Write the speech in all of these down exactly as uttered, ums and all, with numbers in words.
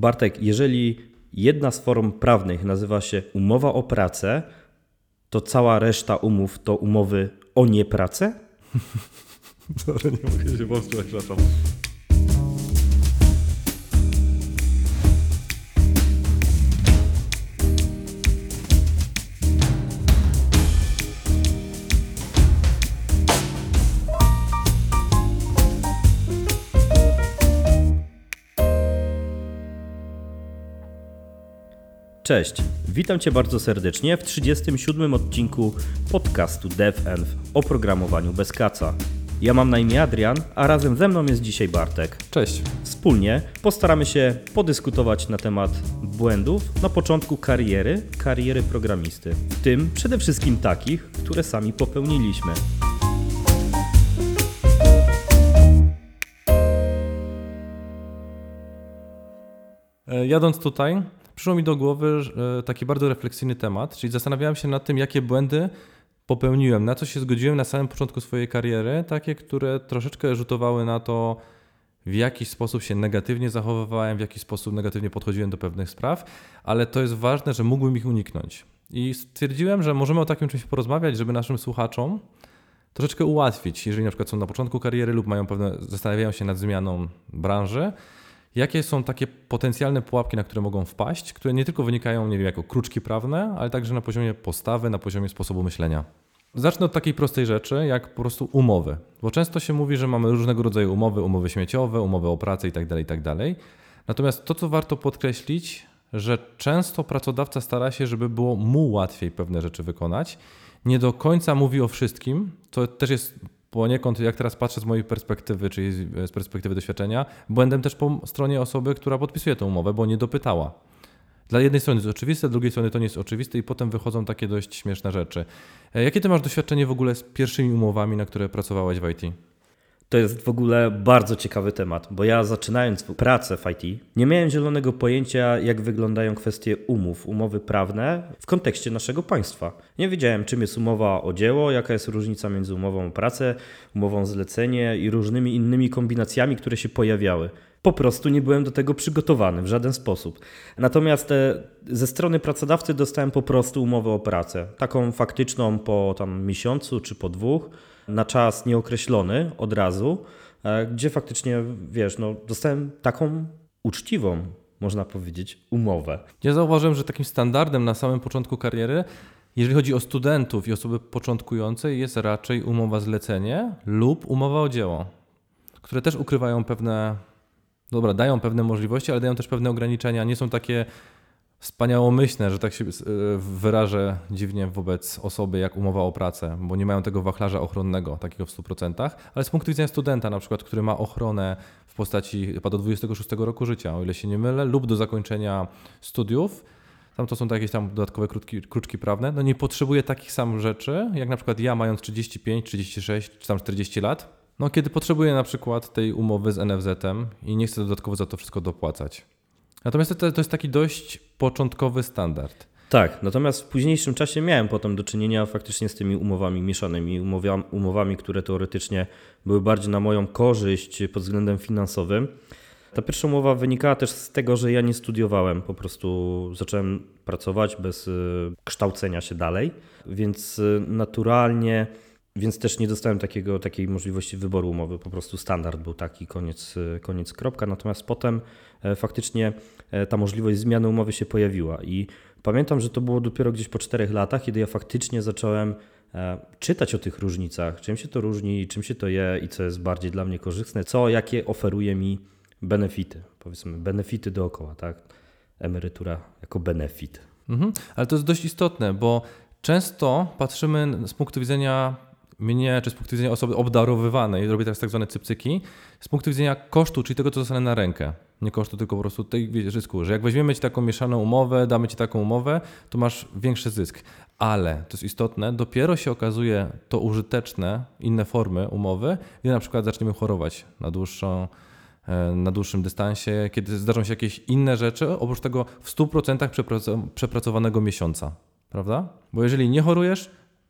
Bartek, jeżeli jedna z form prawnych nazywa się umowa o pracę, to cała reszta umów to umowy o niepracę? Sorry, nie mogę się powstrzymać, przepraszam. Cześć, witam Cię bardzo serdecznie w trzydziestym siódmym odcinku podcastu DevEnv o programowaniu bez kaca. Ja mam na imię Adrian, a razem ze mną jest dzisiaj Bartek. Cześć. Wspólnie postaramy się podyskutować na temat błędów na początku kariery, kariery programisty, w tym przede wszystkim takich, które sami popełniliśmy. Jadąc tutaj, przyszło mi do głowy taki bardzo refleksyjny temat, czyli zastanawiałem się nad tym, jakie błędy popełniłem, na co się zgodziłem na samym początku swojej kariery, takie, które troszeczkę rzutowały na to, w jaki sposób się negatywnie zachowywałem, w jaki sposób negatywnie podchodziłem do pewnych spraw, ale to jest ważne, że mógłbym ich uniknąć. I stwierdziłem, że możemy o takim czymś porozmawiać, żeby naszym słuchaczom troszeczkę ułatwić, jeżeli na przykład są na początku kariery lub mają pewne, zastanawiają się nad zmianą branży, jakie są takie potencjalne pułapki, na które mogą wpaść, które nie tylko wynikają, nie wiem, jako kruczki prawne, ale także na poziomie postawy, na poziomie sposobu myślenia. Zacznę od takiej prostej rzeczy, jak po prostu umowy. Bo często się mówi, że mamy różnego rodzaju umowy, umowy śmieciowe, umowy o pracę itd., itd. Natomiast to, co warto podkreślić, że często pracodawca stara się, żeby było mu łatwiej pewne rzeczy wykonać. Nie do końca mówi o wszystkim, to też jest poniekąd, jak teraz patrzę z mojej perspektywy, czyli z perspektywy doświadczenia, błędem też po stronie osoby, która podpisuje tę umowę, bo nie dopytała. Dla jednej strony to jest oczywiste, dla drugiej strony to nie jest oczywiste i potem wychodzą takie dość śmieszne rzeczy. Jakie ty masz doświadczenie w ogóle z pierwszymi umowami, na które pracowałeś w I T? To jest w ogóle bardzo ciekawy temat, bo ja zaczynając pracę w I T nie miałem zielonego pojęcia, jak wyglądają kwestie umów, umowy prawne w kontekście naszego państwa. Nie wiedziałem, czym jest umowa o dzieło, jaka jest różnica między umową o pracę, umową o zlecenie i różnymi innymi kombinacjami, które się pojawiały. Po prostu nie byłem do tego przygotowany w żaden sposób. Natomiast ze strony pracodawcy dostałem po prostu umowę o pracę, taką faktyczną po tam miesiącu czy po dwóch, na czas nieokreślony od razu, gdzie faktycznie, wiesz, no, dostałem taką uczciwą, można powiedzieć, umowę. Ja zauważyłem, że takim standardem na samym początku kariery, jeżeli chodzi o studentów i osoby początkujące, jest raczej umowa zlecenie lub umowa o dzieło, które też ukrywają pewne, dobra, dają pewne możliwości, ale dają też pewne ograniczenia. Nie są takie wspaniałomyślne, że tak się wyrażę dziwnie wobec osoby jak umowa o pracę, bo nie mają tego wachlarza ochronnego, takiego w stu procentach, ale z punktu widzenia studenta na przykład, który ma ochronę w postaci chyba do dwudziestego szóstego roku życia, o ile się nie mylę, lub do zakończenia studiów, tam to są to jakieś tam dodatkowe krótki, kruczki prawne, no nie potrzebuje takich samych rzeczy, jak na przykład ja mając trzydzieści pięć, trzydzieści sześć czy tam czterdzieści lat, no kiedy potrzebuję na przykład tej umowy z N F Z-em i nie chcę dodatkowo za to wszystko dopłacać. Natomiast to, to jest taki dość początkowy standard. Tak, natomiast w późniejszym czasie miałem potem do czynienia faktycznie z tymi umowami mieszanymi, umowami, umowami, które teoretycznie były bardziej na moją korzyść pod względem finansowym. Ta pierwsza umowa wynikała też z tego, że ja nie studiowałem, po prostu zacząłem pracować bez kształcenia się dalej, więc naturalnie, więc też nie dostałem takiego, takiej możliwości wyboru umowy, po prostu standard był taki, koniec, koniec kropka, natomiast potem faktycznie ta możliwość zmiany umowy się pojawiła i pamiętam, że to było dopiero gdzieś po czterech latach, kiedy ja faktycznie zacząłem czytać o tych różnicach, czym się to różni, czym się to je i co jest bardziej dla mnie korzystne, co, jakie oferuje mi benefity, powiedzmy benefity dookoła, tak? Emerytura jako benefit. Mhm, ale to jest dość istotne, bo często patrzymy z punktu widzenia mnie, czy z punktu widzenia osoby obdarowywanej, robię teraz tak zwane cypcyki, z punktu widzenia kosztu, czyli tego, co dostanę na rękę. Nie kosztu, tylko po prostu tej zysku, że jak weźmiemy Ci taką mieszaną umowę, damy Ci taką umowę, to masz większy zysk. Ale, to jest istotne, dopiero się okazuje to użyteczne, inne formy umowy, gdy na przykład zaczniemy chorować na dłuższą, na dłuższym dystansie, kiedy zdarzą się jakieś inne rzeczy, oprócz tego w stu procentach przepracowanego miesiąca, prawda? Bo jeżeli nie chorujesz,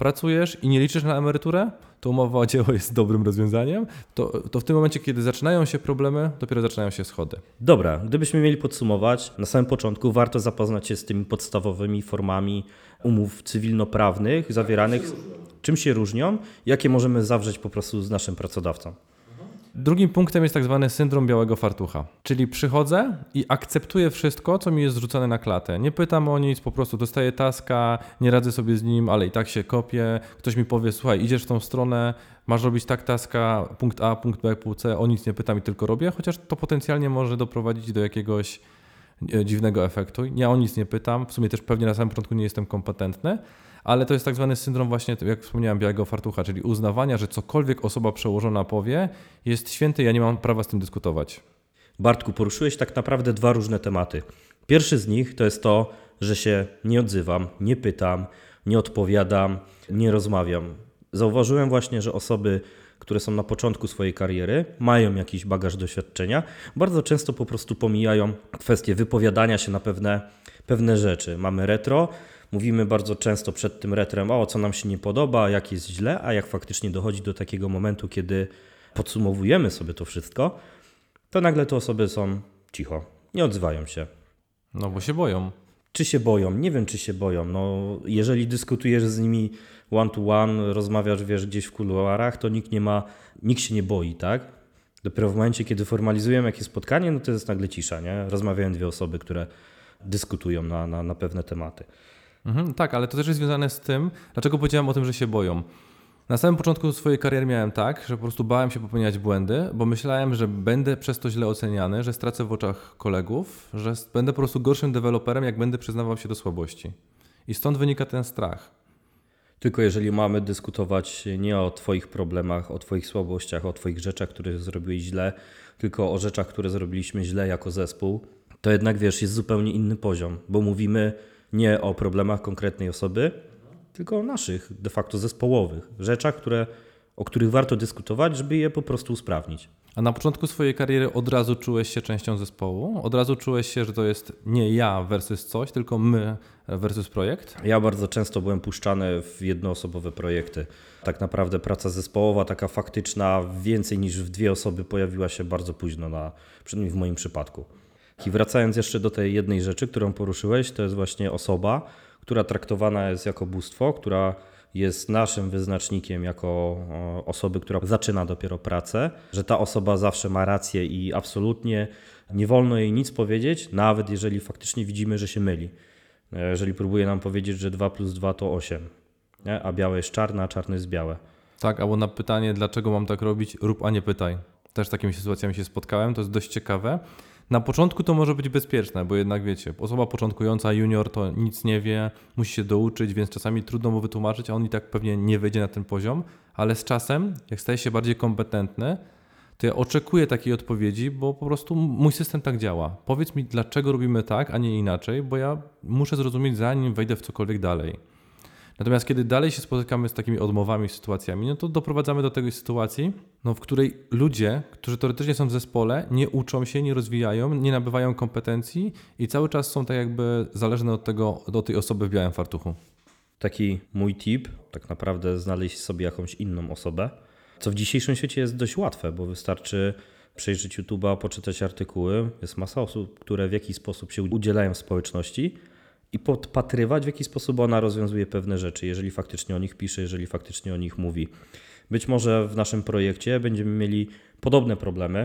pracujesz i nie liczysz na emeryturę, to umowa o dzieło jest dobrym rozwiązaniem, to, to w tym momencie, kiedy zaczynają się problemy, dopiero zaczynają się schody. Dobra, gdybyśmy mieli podsumować, na samym początku warto zapoznać się z tymi podstawowymi formami umów cywilnoprawnych zawieranych, czym się różnią, jakie możemy zawrzeć po prostu z naszym pracodawcą. Drugim punktem jest tak zwany syndrom białego fartucha, czyli przychodzę i akceptuję wszystko, co mi jest zrzucone na klatę. Nie pytam o nic, po prostu dostaję taska, nie radzę sobie z nim, ale i tak się kopię. Ktoś mi powie, słuchaj, idziesz w tą stronę, masz robić tak taska, punkt A, punkt B, punkt C, o nic nie pytam i tylko robię, chociaż to potencjalnie może doprowadzić do jakiegoś dziwnego efektu. Ja o nic nie pytam, w sumie też pewnie na samym początku nie jestem kompetentny, ale to jest tak zwany syndrom właśnie, jak wspomniałem, białego fartucha, czyli uznawania, że cokolwiek osoba przełożona powie jest święty, ja nie mam prawa z tym dyskutować. Bartku, poruszyłeś tak naprawdę dwa różne tematy. Pierwszy z nich to jest to, że się nie odzywam, nie pytam, nie odpowiadam, nie rozmawiam. Zauważyłem właśnie, że osoby, które są na początku swojej kariery, mają jakiś bagaż doświadczenia, bardzo często po prostu pomijają kwestię wypowiadania się na pewne, pewne rzeczy. Mamy retro, mówimy bardzo często przed tym retrem, o co nam się nie podoba, jak jest źle, a jak faktycznie dochodzi do takiego momentu, kiedy podsumowujemy sobie to wszystko, to nagle te osoby są cicho, nie odzywają się. No bo się boją. Czy się boją? Nie wiem, czy się boją. No, jeżeli dyskutujesz z nimi one to one, rozmawiasz, wiesz, gdzieś w kuluarach, to nikt nie ma, nikt się nie boi, tak? Dopiero w momencie, kiedy formalizujemy jakieś spotkanie, no to jest nagle cisza, nie? Rozmawiają dwie osoby, które dyskutują na, na, na pewne tematy. Mhm, tak, ale to też jest związane z tym, dlaczego powiedziałem o tym, że się boją. Na samym początku swojej kariery miałem tak, że po prostu bałem się popełniać błędy, bo myślałem, że będę przez to źle oceniany, że stracę w oczach kolegów, że będę po prostu gorszym deweloperem, jak będę przyznawał się do słabości. I stąd wynika ten strach. Tylko jeżeli mamy dyskutować nie o Twoich problemach, o Twoich słabościach, o Twoich rzeczach, które zrobiłeś źle, tylko o rzeczach, które zrobiliśmy źle jako zespół, to jednak wiesz, jest zupełnie inny poziom, bo mówimy nie o problemach konkretnej osoby, tylko o naszych de facto zespołowych rzeczach, które, o których warto dyskutować, żeby je po prostu usprawnić. A na początku swojej kariery od razu czułeś się częścią zespołu? Od razu czułeś się, że to jest nie ja versus coś, tylko my versus projekt? Ja bardzo często byłem puszczany w jednoosobowe projekty. Tak naprawdę praca zespołowa, taka faktyczna, więcej niż w dwie osoby pojawiła się bardzo późno, na, przynajmniej w moim przypadku. I wracając jeszcze do tej jednej rzeczy, którą poruszyłeś, to jest właśnie osoba, która traktowana jest jako bóstwo, która jest naszym wyznacznikiem jako osoby, która zaczyna dopiero pracę, że ta osoba zawsze ma rację i absolutnie nie wolno jej nic powiedzieć, nawet jeżeli faktycznie widzimy, że się myli. Jeżeli próbuje nam powiedzieć, że dwa plus dwa to osiem, nie? A białe jest czarne, a czarne jest białe. Tak, albo na pytanie, dlaczego mam tak robić, rób, a nie pytaj. Też z takimi sytuacjami się spotkałem, to jest dość ciekawe. Na początku to może być bezpieczne, bo jednak wiecie, osoba początkująca, junior to nic nie wie, musi się douczyć, więc czasami trudno mu wytłumaczyć, a on i tak pewnie nie wejdzie na ten poziom, ale z czasem, jak staje się bardziej kompetentny, to ja oczekuję takiej odpowiedzi, bo po prostu mój system tak działa. Powiedz mi, dlaczego robimy tak, a nie inaczej, bo ja muszę zrozumieć, zanim wejdę w cokolwiek dalej. Natomiast kiedy dalej się spotykamy z takimi odmowami, sytuacjami, no to doprowadzamy do tej sytuacji, no, w której ludzie, którzy teoretycznie są w zespole, nie uczą się, nie rozwijają, nie nabywają kompetencji i cały czas są tak jakby zależne od tego, do tej osoby w białym fartuchu. Taki mój tip, tak naprawdę znaleźć sobie jakąś inną osobę, co w dzisiejszym świecie jest dość łatwe, bo wystarczy przejrzeć YouTube'a, poczytać artykuły. Jest masa osób, które w jakiś sposób się udzielają w społeczności i podpatrywać, w jaki sposób ona rozwiązuje pewne rzeczy, jeżeli faktycznie o nich pisze, jeżeli faktycznie o nich mówi. Być może w naszym projekcie będziemy mieli podobne problemy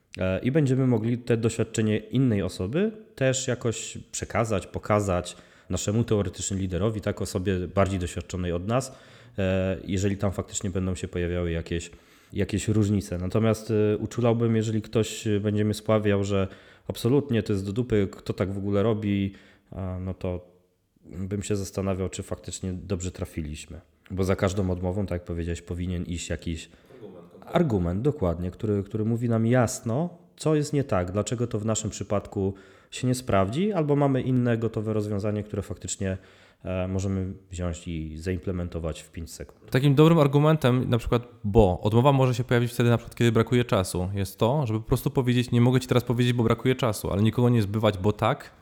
i będziemy mogli te doświadczenie innej osoby też jakoś przekazać, pokazać naszemu teoretycznemu liderowi, tak, osobie bardziej doświadczonej od nas, jeżeli tam faktycznie będą się pojawiały jakieś, jakieś różnice. Natomiast uczulałbym, jeżeli ktoś będzie mnie spławiał, że absolutnie to jest do dupy, kto tak w ogóle robi, no to bym się zastanawiał, czy faktycznie dobrze trafiliśmy. Bo za każdą odmową, tak jak powiedziałeś, powinien iść jakiś argument, argument dokładnie, który, który mówi nam jasno, co jest nie tak, dlaczego to w naszym przypadku się nie sprawdzi, albo mamy inne gotowe rozwiązanie, które faktycznie e, możemy wziąć i zaimplementować w pięć sekund. Takim dobrym argumentem, na przykład, bo odmowa może się pojawić wtedy, na przykład, kiedy brakuje czasu, jest to, żeby po prostu powiedzieć, nie mogę ci teraz powiedzieć, bo brakuje czasu, ale nikogo nie zbywać, bo tak,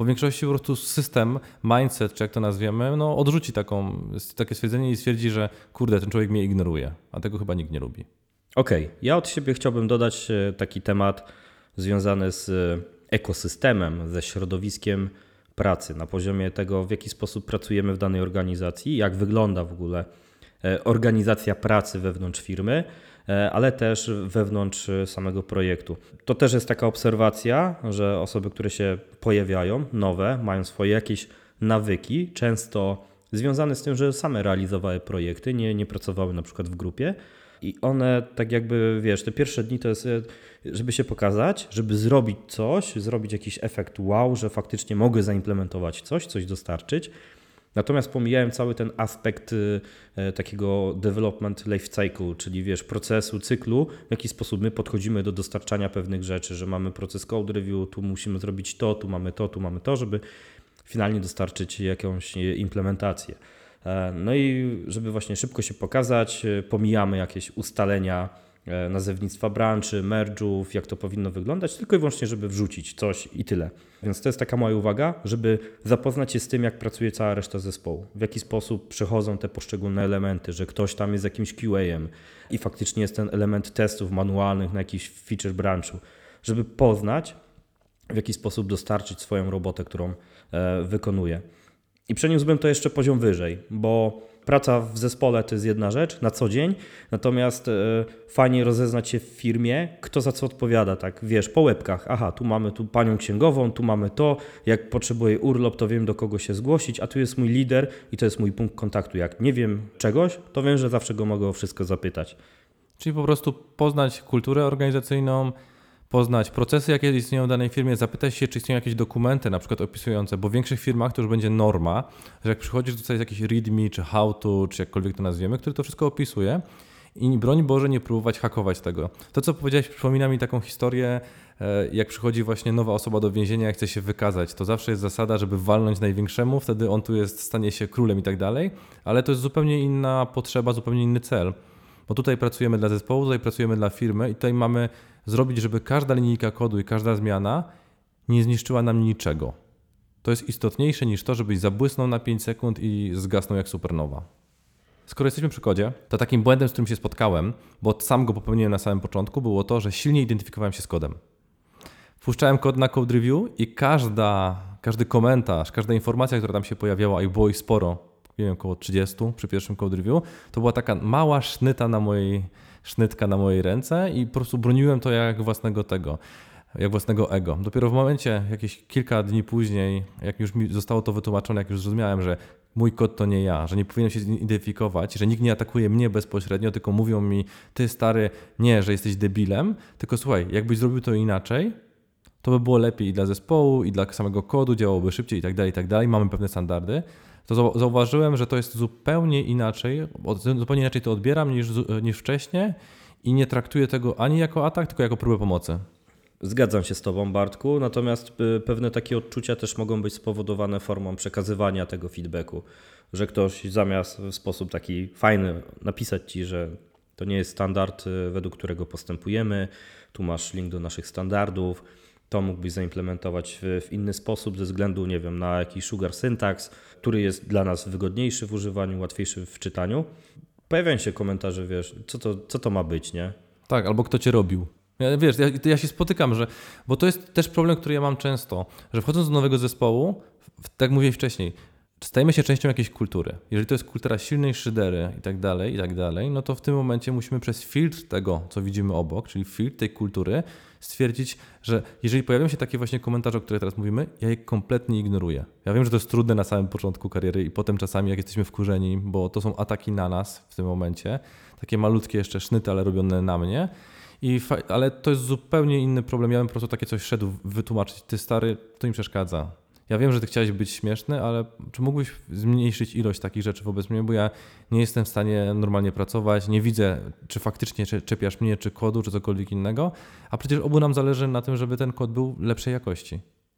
bo w większości po prostu system, mindset, czy jak to nazwiemy, no odrzuci taką, takie stwierdzenie i stwierdzi, że kurde, ten człowiek mnie ignoruje, a tego chyba nikt nie lubi. Okej, okay. Ja od siebie chciałbym dodać taki temat związany z ekosystemem, ze środowiskiem pracy, na poziomie tego, w jaki sposób pracujemy w danej organizacji, jak wygląda w ogóle organizacja pracy wewnątrz firmy, ale też wewnątrz samego projektu. To też jest taka obserwacja, że osoby, które się pojawiają, nowe, mają swoje jakieś nawyki, często związane z tym, że same realizowały projekty, nie, nie pracowały na przykład w grupie i one tak jakby, wiesz, te pierwsze dni to jest, żeby się pokazać, żeby zrobić coś, zrobić jakiś efekt wow, że faktycznie mogę zaimplementować coś, coś dostarczyć. Natomiast pomijałem cały ten aspekt e, takiego development life cycle, czyli wiesz, procesu, cyklu, w jaki sposób my podchodzimy do dostarczania pewnych rzeczy, że mamy proces code review, tu musimy zrobić to, tu mamy to, tu mamy to, żeby finalnie dostarczyć jakąś implementację. E, no i żeby właśnie szybko się pokazać, pomijamy jakieś ustalenia nazewnictwa branży, merge'ów, jak to powinno wyglądać, tylko i wyłącznie, żeby wrzucić coś i tyle. Więc to jest taka moja uwaga, żeby zapoznać się z tym, jak pracuje cała reszta zespołu, w jaki sposób przechodzą te poszczególne elementy, że ktoś tam jest jakimś Q A em i faktycznie jest ten element testów manualnych na jakiś feature branchu, żeby poznać, w jaki sposób dostarczyć swoją robotę, którą e, wykonuje. I przeniósłbym to jeszcze poziom wyżej, bo praca w zespole to jest jedna rzecz na co dzień, natomiast e, fajnie rozeznać się w firmie, kto za co odpowiada, tak, wiesz, po łebkach, aha, tu mamy tu panią księgową, tu mamy to, jak potrzebuję urlop, to wiem, do kogo się zgłosić, a tu jest mój lider i to jest mój punkt kontaktu. Jak nie wiem czegoś, to wiem, że zawsze go mogę o wszystko zapytać. Czyli po prostu poznać kulturę organizacyjną, poznać procesy, jakie istnieją w danej firmie, zapytać się, czy istnieją jakieś dokumenty na przykład opisujące, bo w większych firmach to już będzie norma, że jak przychodzisz, dostajesz jakiś readme, czy how to, czy jakkolwiek to nazwiemy, który to wszystko opisuje i broń Boże nie próbować hakować tego. To, co powiedziałeś, przypomina mi taką historię, jak przychodzi właśnie nowa osoba do więzienia i chce się wykazać. To zawsze jest zasada, żeby walnąć największemu, wtedy on tu jest, stanie się królem i tak dalej, ale to jest zupełnie inna potrzeba, zupełnie inny cel. Bo tutaj pracujemy dla zespołu, tutaj pracujemy dla firmy i tutaj mamy zrobić, żeby każda linijka kodu i każda zmiana nie zniszczyła nam niczego. To jest istotniejsze niż to, żebyś zabłysnął na pięć sekund i zgasnął jak supernowa. Skoro jesteśmy przy kodzie, to takim błędem, z którym się spotkałem, bo sam go popełniłem na samym początku, było to, że silnie identyfikowałem się z kodem. Wpuszczałem kod na code review i każda, każdy komentarz, każda informacja, która tam się pojawiała, i było ich sporo, nie wiem, około trzydzieści przy pierwszym code review, to była taka mała sznyta na mojej, sznytka na mojej ręce i po prostu broniłem to jak własnego tego, jak własnego ego. Dopiero w momencie, jakieś kilka dni później, jak już mi zostało to wytłumaczone, jak już zrozumiałem, że mój kod to nie ja, że nie powinienem się identyfikować, że nikt nie atakuje mnie bezpośrednio, tylko mówią mi, ty stary, nie, że jesteś debilem, tylko słuchaj, jakbyś zrobił to inaczej, to by było lepiej i dla zespołu, i dla samego kodu, działałoby szybciej i tak dalej, i tak dalej. Mamy pewne standardy. To zauważyłem, że to jest zupełnie inaczej, zupełnie inaczej to odbieram niż, niż wcześniej i nie traktuję tego ani jako atak, tylko jako próbę pomocy. Zgadzam się z Tobą, Bartku, natomiast pewne takie odczucia też mogą być spowodowane formą przekazywania tego feedbacku, że ktoś zamiast w sposób taki fajny napisać Ci, że to nie jest standard, według którego postępujemy, tu masz link do naszych standardów, to mógłbyś zaimplementować w, w inny sposób ze względu, nie wiem, na jakiś sugar syntax, który jest dla nas wygodniejszy w używaniu, łatwiejszy w czytaniu. Pojawiają się komentarze, wiesz, co to, co to ma być, nie? Tak, albo kto Cię robił. Ja, wiesz, ja, ja się spotykam, że, bo to jest też problem, który ja mam często, że wchodząc do nowego zespołu, tak jak mówiłem wcześniej, stajemy się częścią jakiejś kultury. Jeżeli to jest kultura silnej szydery i tak dalej, i tak dalej, no to w tym momencie musimy przez filtr tego, co widzimy obok, czyli filtr tej kultury, stwierdzić, że jeżeli pojawią się takie właśnie komentarze, o których teraz mówimy, ja je kompletnie ignoruję. Ja wiem, że to jest trudne na samym początku kariery i potem czasami jak jesteśmy wkurzeni, bo to są ataki na nas w tym momencie, takie malutkie jeszcze sznyty, ale robione na mnie. I fa- ale to jest zupełnie inny problem. Ja bym po prostu takie coś szedł wytłumaczyć. Ty stary, to mi przeszkadza. Ja wiem, że ty chciałeś być śmieszny, ale czy mógłbyś zmniejszyć ilość takich rzeczy wobec mnie, bo ja nie jestem w stanie normalnie pracować, nie widzę, czy faktycznie czepiasz mnie, czy kodu, czy cokolwiek innego, a przecież obu nam zależy na tym, żeby ten kod był lepszej jakości.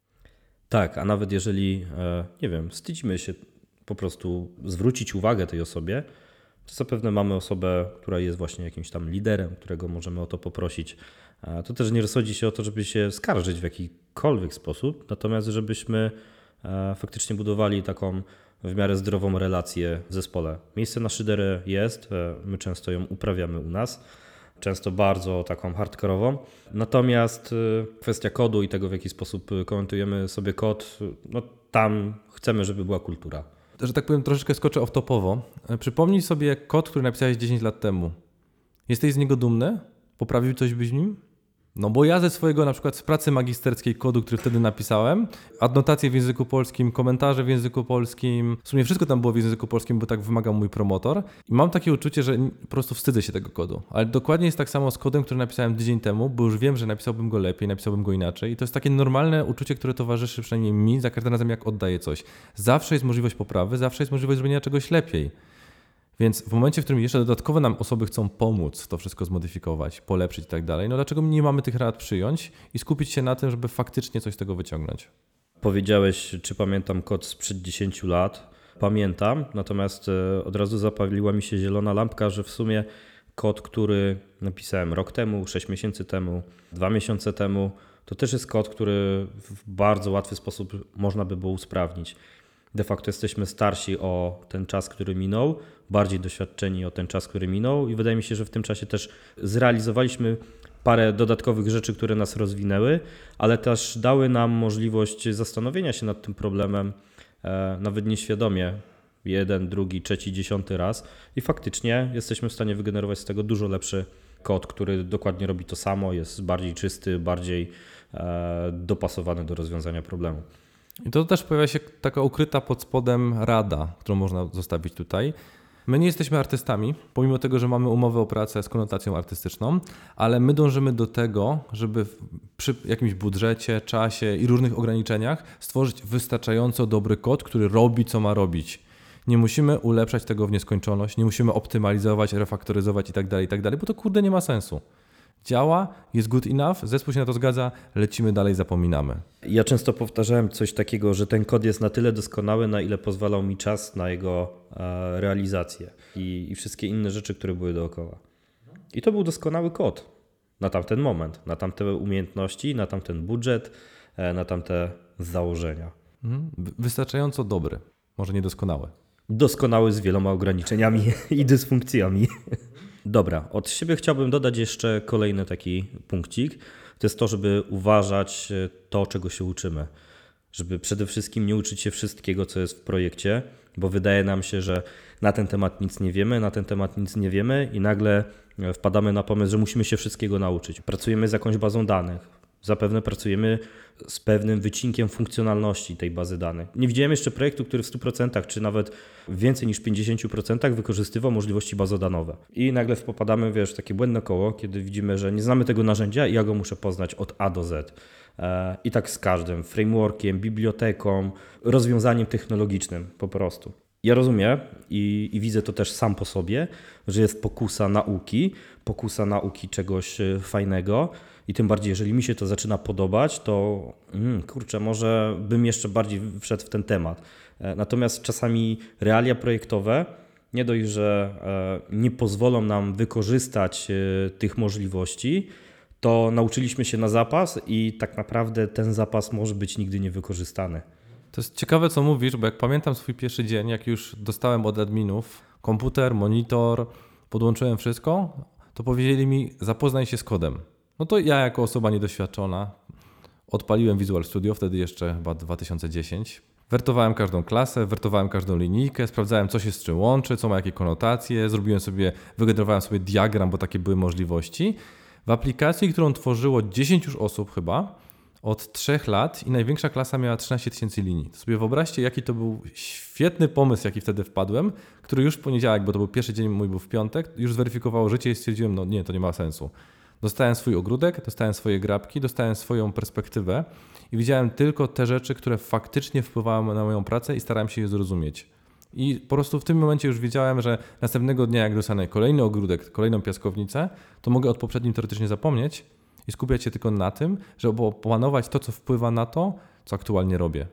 Tak, a nawet jeżeli, nie wiem, wstydzimy się po prostu zwrócić uwagę tej osobie, to zapewne mamy osobę, która jest właśnie jakimś tam liderem, którego możemy o to poprosić, A to też nie rozchodzi się o to, żeby się skarżyć w jakikolwiek sposób, natomiast żebyśmy e, faktycznie budowali taką w miarę zdrową relację w zespole. Miejsce na szyderę jest, e, my często ją uprawiamy u nas, często bardzo taką hardkorową. Natomiast e, kwestia kodu i tego, w jaki sposób komentujemy sobie kod, no tam chcemy, żeby była kultura. Że tak powiem, troszeczkę skoczę off-topowo. Przypomnij sobie kod, który napisałeś dziesięć lat temu. Jesteś z niego dumny? Poprawił coś byś w nim? No bo ja ze swojego na przykład z pracy magisterskiej kodu, który wtedy napisałem, adnotacje w języku polskim, komentarze w języku polskim, w sumie wszystko tam było w języku polskim, bo tak wymagał mój promotor. I mam takie uczucie, że po prostu wstydzę się tego kodu. Ale dokładnie jest tak samo z kodem, który napisałem tydzień temu, bo już wiem, że napisałbym go lepiej, napisałbym go inaczej. I to jest takie normalne uczucie, które towarzyszy przynajmniej mi za każdym razem, jak oddaję coś. Zawsze jest możliwość poprawy, zawsze jest możliwość zrobienia czegoś lepiej. Więc w momencie, w którym jeszcze dodatkowo nam osoby chcą pomóc to wszystko zmodyfikować, polepszyć i tak dalej, no dlaczego nie mamy tych rad przyjąć i skupić się na tym, żeby faktycznie coś z tego wyciągnąć? Powiedziałeś, czy pamiętam kod sprzed dziesięciu lat. Pamiętam, natomiast od razu zapaliła mi się zielona lampka, że w sumie kod, który napisałem rok temu, sześć miesięcy temu, dwa miesiące temu, to też jest kod, który w bardzo łatwy sposób można by było usprawnić. De facto jesteśmy starsi o ten czas, który minął, bardziej doświadczeni o ten czas, który minął i wydaje mi się, że w tym czasie też zrealizowaliśmy parę dodatkowych rzeczy, które nas rozwinęły, ale też dały nam możliwość zastanowienia się nad tym problemem e, nawet nieświadomie jeden, drugi, trzeci, dziesiąty raz i faktycznie jesteśmy w stanie wygenerować z tego dużo lepszy kod, który dokładnie robi to samo, jest bardziej czysty, bardziej e, dopasowany do rozwiązania problemu. I to też pojawia się taka ukryta pod spodem rada, którą można zostawić tutaj. My nie jesteśmy artystami, pomimo tego, że mamy umowę o pracę z konotacją artystyczną, ale my dążymy do tego, żeby przy jakimś budżecie, czasie i różnych ograniczeniach stworzyć wystarczająco dobry kod, który robi, co ma robić. Nie musimy ulepszać tego w nieskończoność, nie musimy optymalizować, refaktoryzować itd., itd., bo to kurde nie ma sensu. Działa, jest good enough, zespół się na to zgadza, lecimy dalej, zapominamy. Ja często powtarzałem coś takiego, że ten kod jest na tyle doskonały, na ile pozwalał mi czas na jego e, realizację i, i wszystkie inne rzeczy, które były dookoła. I to był doskonały kod na tamten moment, na tamte umiejętności, na tamten budżet, e, na tamte założenia. Mhm. Wystarczająco dobry, może niedoskonały. Doskonały z wieloma ograniczeniami i dysfunkcjami. Dobra, od siebie chciałbym dodać jeszcze kolejny taki punkcik. To jest to, żeby uważać to, czego się uczymy. Żeby przede wszystkim nie uczyć się wszystkiego, co jest w projekcie, bo wydaje nam się, że na ten temat nic nie wiemy, na ten temat nic nie wiemy i nagle wpadamy na pomysł, że musimy się wszystkiego nauczyć. Pracujemy z jakąś bazą danych. Zapewne pracujemy z pewnym wycinkiem funkcjonalności tej bazy danych. Nie widziałem jeszcze projektu, który w stu procentach czy nawet więcej niż pięćdziesięciu procentach wykorzystywał możliwości bazodanowe. I nagle popadamy, wiesz, w takie błędne koło, kiedy widzimy, że nie znamy tego narzędzia i ja go muszę poznać od A do Z. I tak z każdym frameworkiem, biblioteką, rozwiązaniem technologicznym po prostu. Ja rozumiem i, i widzę to też sam po sobie, że jest pokusa nauki, pokusa nauki czegoś fajnego i tym bardziej, jeżeli mi się to zaczyna podobać, to mm, kurczę, może bym jeszcze bardziej wszedł w ten temat. Natomiast czasami realia projektowe nie dość, że nie pozwolą nam wykorzystać tych możliwości, to nauczyliśmy się na zapas i tak naprawdę ten zapas może być nigdy niewykorzystany. To jest ciekawe, co mówisz, bo jak pamiętam swój pierwszy dzień, jak już dostałem od adminów komputer, monitor, podłączyłem wszystko, to powiedzieli mi, zapoznaj się z kodem. No to ja jako osoba niedoświadczona odpaliłem Visual Studio, wtedy jeszcze chyba dwa tysiące dziesięć. Wertowałem każdą klasę, wertowałem każdą linijkę, sprawdzałem, co się z czym łączy, co ma jakie konotacje, zrobiłem sobie, wygenerowałem sobie diagram, bo takie były możliwości. W aplikacji, którą tworzyło dziesięć już osób chyba, od trzech lat i największa klasa miała trzynaście tysięcy linii. To sobie wyobraźcie, jaki to był świetny pomysł, jaki wtedy wpadłem, który już w poniedziałek, bo to był pierwszy dzień mój, był w piątek, już zweryfikowało życie i stwierdziłem, no nie, to nie ma sensu. Dostałem swój ogródek, dostałem swoje grabki, dostałem swoją perspektywę i widziałem tylko te rzeczy, które faktycznie wpływały na moją pracę i starałem się je zrozumieć. I po prostu w tym momencie już wiedziałem, że następnego dnia, jak dostanę kolejny ogródek, kolejną piaskownicę, to mogę od poprzednim teoretycznie zapomnieć i skupiać się tylko na tym, żeby opanować to, co wpływa na to, co aktualnie robię.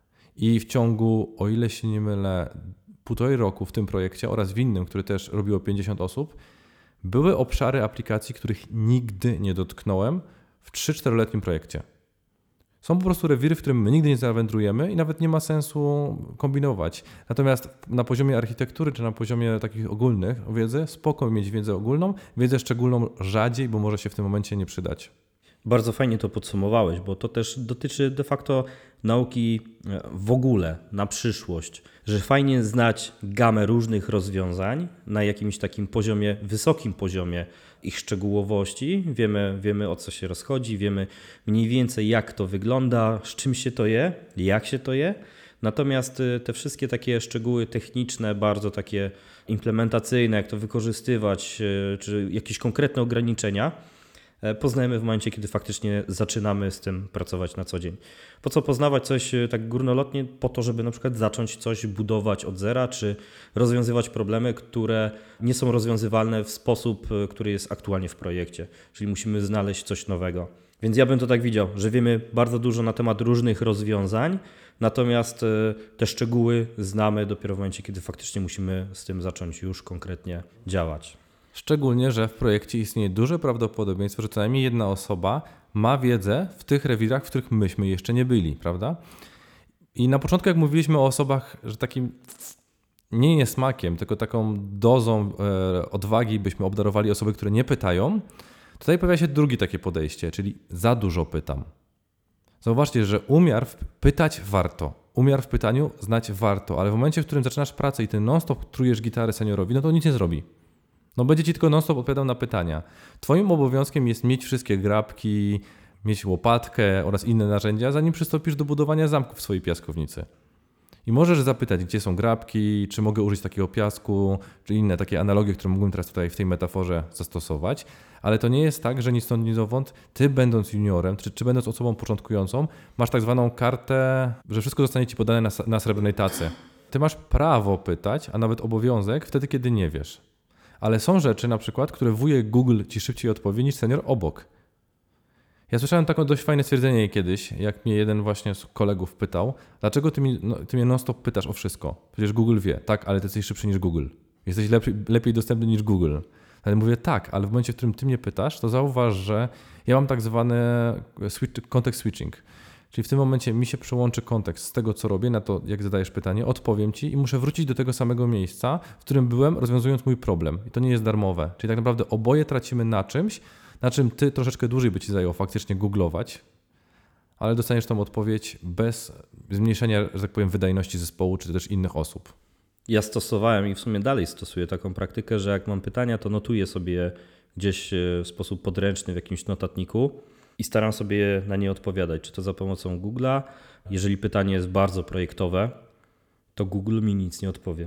I w ciągu, o ile się nie mylę, półtorej roku w tym projekcie oraz w innym, który też robiło pięćdziesiąt osób, były obszary aplikacji, których nigdy nie dotknąłem w trzy-czteroletnim projekcie. Są po prostu rewiry, w którym my nigdy nie zawędrujemy i nawet nie ma sensu kombinować. Natomiast na poziomie architektury czy na poziomie takich ogólnych wiedzy, spoko mieć wiedzę ogólną, wiedzę szczególną rzadziej, bo może się w tym momencie nie przydać. Bardzo fajnie to podsumowałeś, bo to też dotyczy de facto nauki w ogóle na przyszłość, że fajnie znać gamę różnych rozwiązań na jakimś takim poziomie, wysokim poziomie ich szczegółowości. Wiemy, wiemy o co się rozchodzi, wiemy mniej więcej jak to wygląda, z czym się to je, jak się to je. Natomiast te wszystkie takie szczegóły techniczne, bardzo takie implementacyjne, jak to wykorzystywać, czy jakieś konkretne ograniczenia, poznajemy w momencie, kiedy faktycznie zaczynamy z tym pracować na co dzień. Po co poznawać coś tak górnolotnie? Po to, żeby na przykład zacząć coś budować od zera, czy rozwiązywać problemy, które nie są rozwiązywalne w sposób, który jest aktualnie w projekcie. Czyli musimy znaleźć coś nowego. Więc ja bym to tak widział, że wiemy bardzo dużo na temat różnych rozwiązań, natomiast te szczegóły znamy dopiero w momencie, kiedy faktycznie musimy z tym zacząć już konkretnie działać. Szczególnie, że w projekcie istnieje duże prawdopodobieństwo, że co najmniej jedna osoba ma wiedzę w tych rewirach, w których myśmy jeszcze nie byli, prawda? I na początku, jak mówiliśmy o osobach, że takim nie niesmakiem, tylko taką dozą e, odwagi byśmy obdarowali osoby, które nie pytają, tutaj pojawia się drugie takie podejście, czyli za dużo pytam. Zauważcie, że umiar w pytać warto. Umiar w pytaniu znać warto, ale w momencie, w którym zaczynasz pracę i ty non-stop trujesz gitarę seniorowi, no to nic nie zrobi. No będzie ci tylko non-stop odpowiadał na pytania. Twoim obowiązkiem jest mieć wszystkie grabki, mieć łopatkę oraz inne narzędzia, zanim przystąpisz do budowania zamku w swojej piaskownicy. I możesz zapytać, gdzie są grabki, czy mogę użyć takiego piasku, czy inne takie analogie, które mógłbym teraz tutaj w tej metaforze zastosować, ale to nie jest tak, że ni stąd, ni zowąd, ty będąc juniorem, czy, czy będąc osobą początkującą, masz tak zwaną kartę, że wszystko zostanie ci podane na, na srebrnej tacy. Ty masz prawo pytać, a nawet obowiązek wtedy, kiedy nie wiesz. Ale są rzeczy na przykład, które wujek Google ci szybciej odpowie niż senior obok. Ja słyszałem takie dość fajne stwierdzenie kiedyś, jak mnie jeden właśnie z kolegów pytał, dlaczego ty, mi, no, ty mnie non-stop pytasz o wszystko? Przecież Google wie. Tak, ale ty jesteś szybszy niż Google. Jesteś lepiej, lepiej dostępny niż Google. Ale mówię tak, ale w momencie, w którym ty mnie pytasz, to zauważ, że ja mam tak zwany switch, context switching. Czyli w tym momencie mi się przełączy kontekst z tego, co robię, na to, jak zadajesz pytanie, odpowiem ci i muszę wrócić do tego samego miejsca, w którym byłem, rozwiązując mój problem. I to nie jest darmowe. Czyli tak naprawdę oboje tracimy na czymś, na czym ty troszeczkę dłużej by ci zajęło faktycznie googlować, ale dostaniesz tą odpowiedź bez zmniejszenia, że tak powiem, wydajności zespołu czy też innych osób. Ja stosowałem i w sumie dalej stosuję taką praktykę, że jak mam pytania, to notuję sobie je gdzieś w sposób podręczny w jakimś notatniku i staram sobie na nie odpowiadać, czy to za pomocą Google'a. Jeżeli pytanie jest bardzo projektowe, to Google mi nic nie odpowie.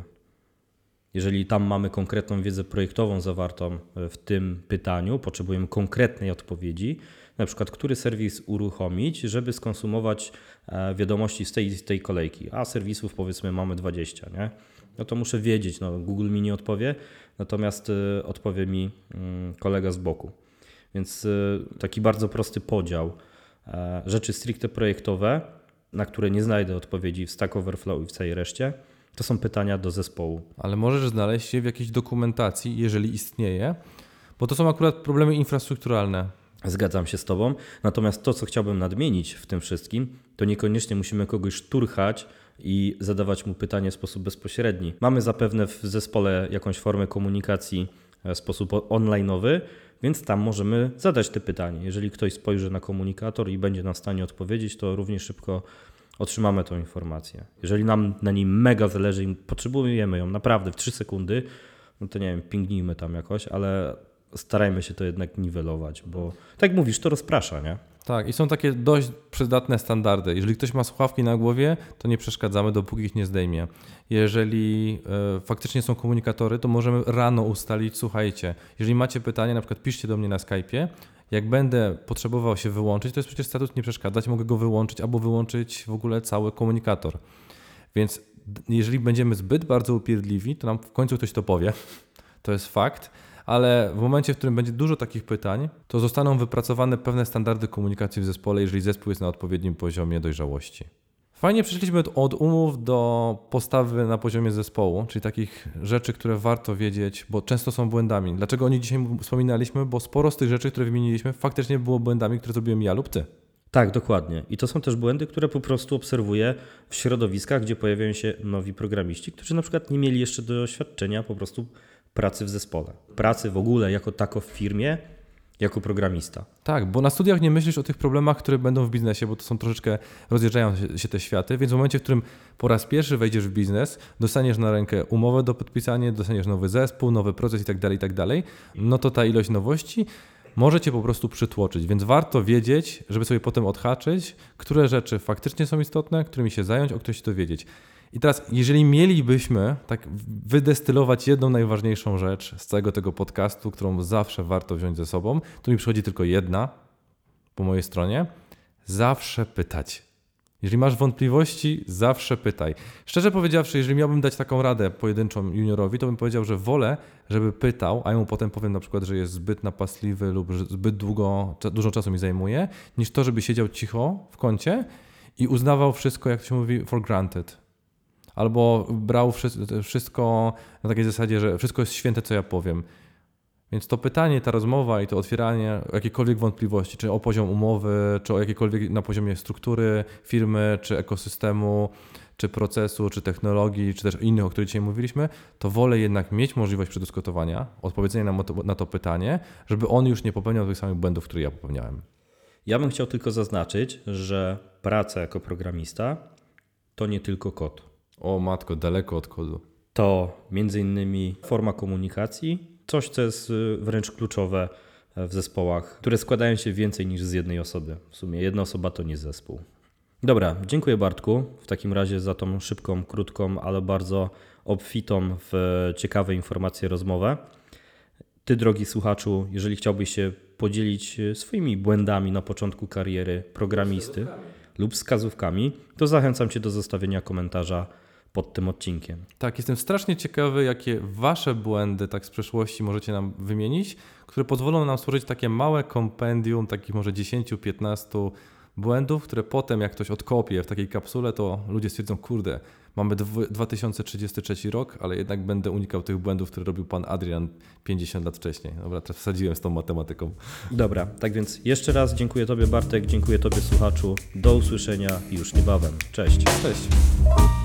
Jeżeli tam mamy konkretną wiedzę projektową zawartą w tym pytaniu, potrzebujemy konkretnej odpowiedzi, na przykład który serwis uruchomić, żeby skonsumować wiadomości z tej, z tej kolejki, a serwisów powiedzmy mamy dwadzieścia, nie? No to muszę wiedzieć, no Google mi nie odpowie, natomiast odpowie mi kolega z boku. Więc taki bardzo prosty podział. Rzeczy stricte projektowe, na które nie znajdę odpowiedzi w Stack Overflow i w całej reszcie, to są pytania do zespołu. Ale możesz znaleźć je w jakiejś dokumentacji, jeżeli istnieje, bo to są akurat problemy infrastrukturalne. Zgadzam się z Tobą, natomiast to, co chciałbym nadmienić w tym wszystkim, to niekoniecznie musimy kogoś szturchać i zadawać mu pytanie w sposób bezpośredni. Mamy zapewne w zespole jakąś formę komunikacji w sposób online'owy, więc tam możemy zadać te pytanie. Jeżeli ktoś spojrzy na komunikator i będzie nam w stanie odpowiedzieć, to równie szybko otrzymamy tą informację. Jeżeli nam na niej mega zależy i potrzebujemy ją naprawdę w trzy sekundy, no to nie wiem, pingnijmy tam jakoś, ale starajmy się to jednak niwelować, bo tak jak mówisz, to rozprasza, nie? Tak, i są takie dość przydatne standardy. Jeżeli ktoś ma słuchawki na głowie, to nie przeszkadzamy, dopóki ich nie zdejmie. Jeżeli y, faktycznie są komunikatory, to możemy rano ustalić, słuchajcie, jeżeli macie pytanie, na przykład piszcie do mnie na Skype'ie, jak będę potrzebował się wyłączyć, to jest przecież statut nie przeszkadzać, mogę go wyłączyć albo wyłączyć w ogóle cały komunikator. Więc jeżeli będziemy zbyt bardzo upierdliwi, to nam w końcu ktoś to powie, to jest fakt, ale w momencie, w którym będzie dużo takich pytań, to zostaną wypracowane pewne standardy komunikacji w zespole, jeżeli zespół jest na odpowiednim poziomie dojrzałości. Fajnie przeszliśmy od, od umów do postawy na poziomie zespołu, czyli takich rzeczy, które warto wiedzieć, bo często są błędami. Dlaczego o nich dzisiaj wspominaliśmy? Bo sporo z tych rzeczy, które wymieniliśmy, faktycznie było błędami, które zrobiłem ja lub ty. Tak, dokładnie. I to są też błędy, które po prostu obserwuję w środowiskach, gdzie pojawiają się nowi programiści, którzy na przykład nie mieli jeszcze doświadczenia po prostu pracy w zespole. Pracy w ogóle jako tako w firmie, jako programista. Tak, bo na studiach nie myślisz o tych problemach, które będą w biznesie, bo to są troszeczkę, rozjeżdżają się, się te światy, więc w momencie, w którym po raz pierwszy wejdziesz w biznes, dostaniesz na rękę umowę do podpisania, dostaniesz nowy zespół, nowy proces i tak dalej, i tak dalej, no to ta ilość nowości może cię po prostu przytłoczyć, więc warto wiedzieć, żeby sobie potem odhaczyć, które rzeczy faktycznie są istotne, którymi się zająć, o których się dowiedzieć. I teraz, jeżeli mielibyśmy tak wydestylować jedną najważniejszą rzecz z całego tego podcastu, którą zawsze warto wziąć ze sobą, to mi przychodzi tylko jedna po mojej stronie. Zawsze pytać. Jeżeli masz wątpliwości, zawsze pytaj. Szczerze powiedziawszy, jeżeli miałbym dać taką radę pojedynczą juniorowi, to bym powiedział, że wolę, żeby pytał, a ja mu potem powiem na przykład, że jest zbyt napastliwy lub że zbyt długo, dużo czasu mi zajmuje, niż to, żeby siedział cicho w kącie i uznawał wszystko, jak to się mówi, for granted. Albo brał wszystko na takiej zasadzie, że wszystko jest święte, co ja powiem. Więc to pytanie, ta rozmowa i to otwieranie jakiejkolwiek wątpliwości, czy o poziom umowy, czy o jakiekolwiek na poziomie struktury firmy, czy ekosystemu, czy procesu, czy technologii, czy też innych, o których dzisiaj mówiliśmy, to wolę jednak mieć możliwość przedyskutowania, odpowiedzenia na to, na to pytanie, żeby on już nie popełniał tych samych błędów, które ja popełniałem. Ja bym chciał tylko zaznaczyć, że praca jako programista to nie tylko kod. O matko, daleko od kodu. To między innymi forma komunikacji, coś co jest wręcz kluczowe w zespołach, które składają się więcej niż z jednej osoby. W sumie jedna osoba to nie zespół. Dobra, dziękuję Bartku w takim razie za tą szybką, krótką, ale bardzo obfitą w ciekawe informacje rozmowę. Ty, drogi słuchaczu, jeżeli chciałbyś się podzielić swoimi błędami na początku kariery programisty lub wskazówkami, to zachęcam Cię do zostawienia komentarza pod tym odcinkiem. Tak, jestem strasznie ciekawy, jakie wasze błędy tak z przeszłości możecie nam wymienić, które pozwolą nam stworzyć takie małe kompendium, takich może dziesięć do piętnastu błędów, które potem jak ktoś odkopie w takiej kapsule, to ludzie stwierdzą, kurde, mamy dwa tysiące trzydziesty trzeci rok, ale jednak będę unikał tych błędów, które robił pan Adrian pięćdziesiąt lat wcześniej. Dobra, teraz wsadziłem z tą matematyką. Dobra, tak więc jeszcze raz dziękuję Tobie Bartek, dziękuję Tobie słuchaczu, do usłyszenia już niebawem. Cześć. Cześć.